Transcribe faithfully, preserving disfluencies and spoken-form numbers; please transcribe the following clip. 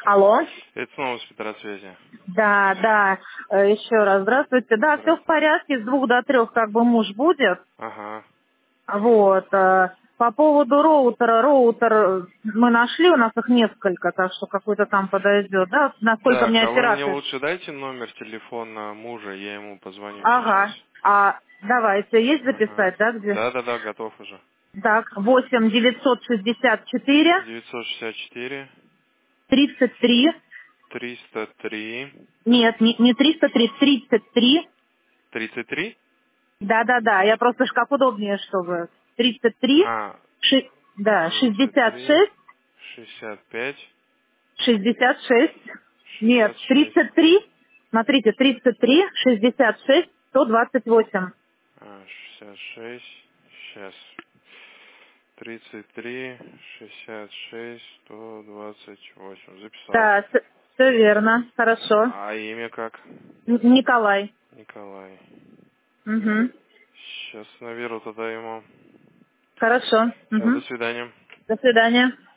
Алло. Это снова с Петросвязи. Да, да. Э, Еще раз здравствуйте. Да, все в Здравствуйте. порядке. С двух до трех как бы муж будет. Ага. Вот. э, По поводу роутера. Роутер э, мы нашли, у нас их несколько, так что какой-то там подойдет. Да, насколько мне Так, а вы мне оператор. лучше дайте номер телефона мужа, я ему позвоню сейчас. Ага. А давайте, есть Ага. записать, да, где? Да-да-да, готов уже. Так, восемь девятьсот шестьдесят четыре девятьсот шестьдесят четыре тридцать три. триста три Нет, не, не триста три, тридцать три. тридцать три. Да-да-да, я просто ж как удобнее, чтобы. тридцать три, А, ши- да, тридцать шестьдесят три шесть, шестьдесят пять шестьдесят шесть. Нет, шестьдесят шесть. тридцать три, смотрите, тридцать три, шестьдесят шесть, сто двадцать восемь. А, шестьдесят шесть. Сейчас. тридцать три шестьдесят шесть сто двадцать восемь. Записал. Да, все верно, хорошо. А имя как? Н- Николай. Николай. Угу. Сейчас наберу тогда ему. Хорошо. Все, до Угу. свидания. До свидания.